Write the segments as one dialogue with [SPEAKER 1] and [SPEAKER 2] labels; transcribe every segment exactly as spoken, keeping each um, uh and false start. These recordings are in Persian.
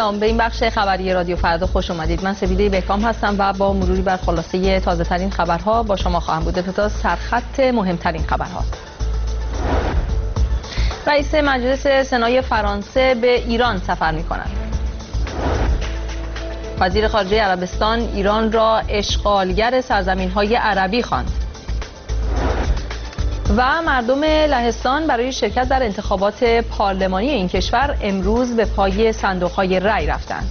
[SPEAKER 1] سلام، به این بخش خبری رادیو فردا خوش اومدید. من سپیده بهکام هستم و با مروری بر خلاصه تازه ترین خبرها با شما خواهم بود. ابتدا سرخط مهمترین خبرها. رئیس مجلس سنای فرانسه به ایران سفر می کند. وزیر خارجه عربستان ایران را اشغالگر سرزمین‌های عربی خواند. و مردم لهستان برای شرکت در انتخابات پارلمانی این کشور امروز به پای صندوق‌های رأی رفتند.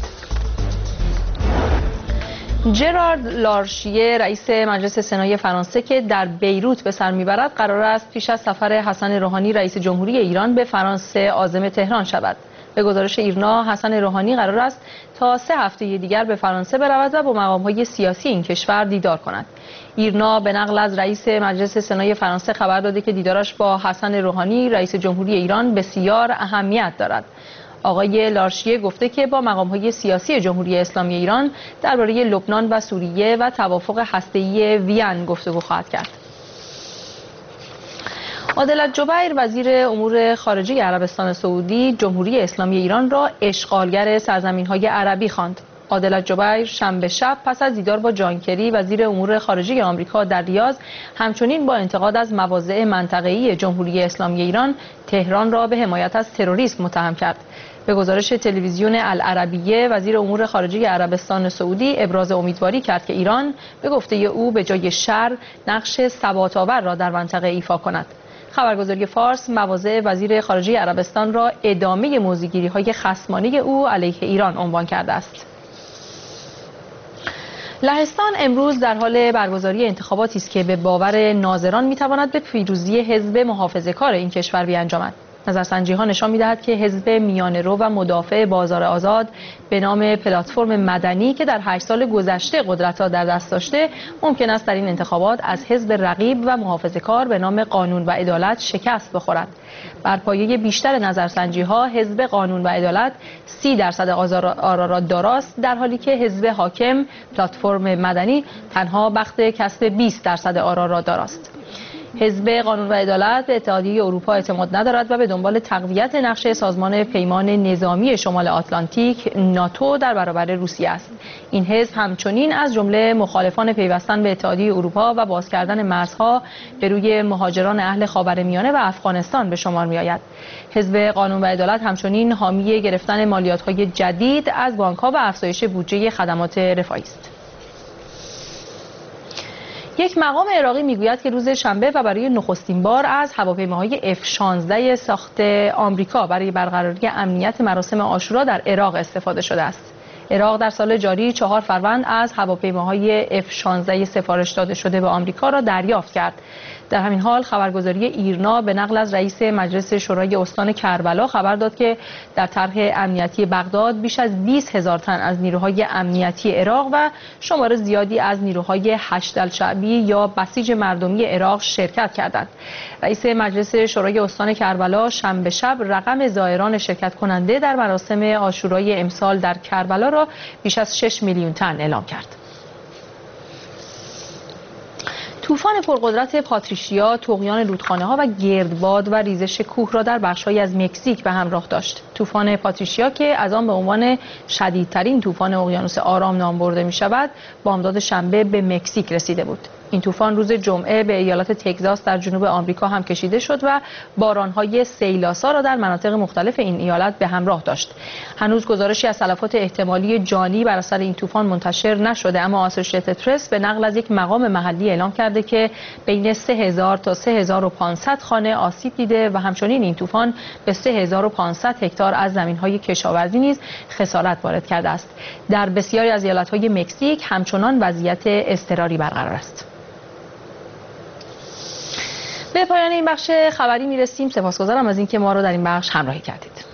[SPEAKER 1] جرارد لارشیه رئیس مجلس سنای فرانسه که در بیروت به سر میبرد قرار است پیش از سفر حسن روحانی رئیس جمهوری ایران به فرانسه عازم تهران شود. به گزارش ایرنا حسن روحانی قرار است تا سه هفته دیگر به فرانسه برود و با مقام‌های سیاسی این کشور دیدار کند. ایرنا به نقل از رئیس مجلس سنای فرانسه خبر داده که دیدارش با حسن روحانی رئیس جمهوری ایران بسیار اهمیت دارد. آقای لارشیه گفته که با مقام‌های سیاسی جمهوری اسلامی ایران درباره لبنان و سوریه و توافق هسته‌ای وین گفتگو خواهد کرد. عادل جبیر وزیر امور خارجه عربستان سعودی جمهوری اسلامی ایران را اشغالگر سرزمین‌های عربی خواند. عادل جبیر شنبه شب پس از دیدار با جان کری وزیر امور خارجه آمریکا در ریاض همچنین با انتقاد از مواضع منطقه‌ای جمهوری اسلامی ایران تهران را به حمایت از تروریسم متهم کرد. به گزارش تلویزیون العربیه وزیر امور خارجه عربستان سعودی ابراز امیدواری کرد که ایران به گفته او به جای شر نقش ثبات‌آور را در منطقه ایفا کند. خبرگزاری فارس مواضع وزیر خارجه عربستان را ادامه موضع‌گیری‌های خصمانه او علیه ایران عنوان کرده است. لهستان امروز در حال برگزاری انتخاباتی است که به باور ناظران می‌تواند به پیروزی حزب محافظه‌کار این کشور بیانجامد. نظرسنجی‌ها نشان می‌دهد که حزب میانه‌رو و مدافع بازار آزاد به نام پلتفرم مدنی که در هشت سال گذشته قدرت را در دست داشته ممکن است در این انتخابات از حزب رقیب و محافظه‌کار به نام قانون و عدالت شکست بخورد. بر پایه بیشتر نظرسنجی‌ها حزب قانون و عدالت سی درصد آرا را داراست، در حالی که حزب حاکم پلتفرم مدنی تنها بخت کسب بیست درصد آرا را داراست. حزب قانون و عدالت به اتحادیه اروپا اعتماد ندارد و به دنبال تقویت نقش سازمان پیمان نظامی شمال آتلانتیک ناتو در برابر روسیه است. این حزب همچنین از جمله مخالفان پیوستن به اتحادیه اروپا و باز کردن مرزها به روی مهاجران اهل خاورمیانه و افغانستان به شمار می‌آید. حزب قانون و عدالت همچنین حامی گرفتن مالیات‌های جدید از بانک‌ها و افزایش بودجه خدمات رفاهی است. یک مقام عراقی میگوید که روز شنبه و برای نخستین بار از هواپیماهای اف شانزده ساخت آمریکا برای برقراری امنیت مراسم عاشورا در عراق استفاده شده است. عراق در سال جاری چهار فروند از هواپیماهای اف شانزده سفارش داده شده به آمریکا را دریافت کرد. در همین حال خبرگزاری ایرنا به نقل از رئیس مجلس شورای استان کربلا خبر داد که در طرح امنیتی بغداد بیش از بیست هزار تن از نیروهای امنیتی عراق و شمار زیادی از نیروهای هشت الشعبی یا بسیج مردمی عراق شرکت کردند. رئیس مجلس شورای استان کربلا شنبه شب رقم زائران شرکت کننده در مراسم عاشورای امسال در کربلا را بیش از شش میلیون تن اعلام کرد. طوفان پرقدرت پاتریشیا طغیان رودخانه‌ها و گردباد و ریزش کوه را در بخش‌هایی از مکزیک به همراه داشت. طوفان پاتریشیا که از آن به عنوان شدیدترین طوفان اقیانوس آرام نام برده می‌شود، بامداد شنبه به مکزیک رسیده بود. این طوفان روز جمعه به ایالات تگزاس در جنوب آمریکا هم کشیده شد و باران‌های سیل‌آسا را در مناطق مختلف این ایالت به همراه داشت. هنوز گزارشی از تلفات احتمالی جانی بر اثر این طوفان منتشر نشده، اما آسوشییتد پرس به نقل از یک مقام محلی اعلام کرده که بین سه هزار تا سه هزار و پانصد خانه آسیب دیده و همچنین این طوفان به سه هزار و پانصد هکتار از زمین‌های کشاورزی نیز خسارت وارد کرده است. در بسیاری از ایالت‌های مکزیک همچنان وضعیت اضطراری برقرار است. به پایان این بخش خبری میرسیم. سپاسگزارم از اینکه ما را در این بخش همراهی کردید.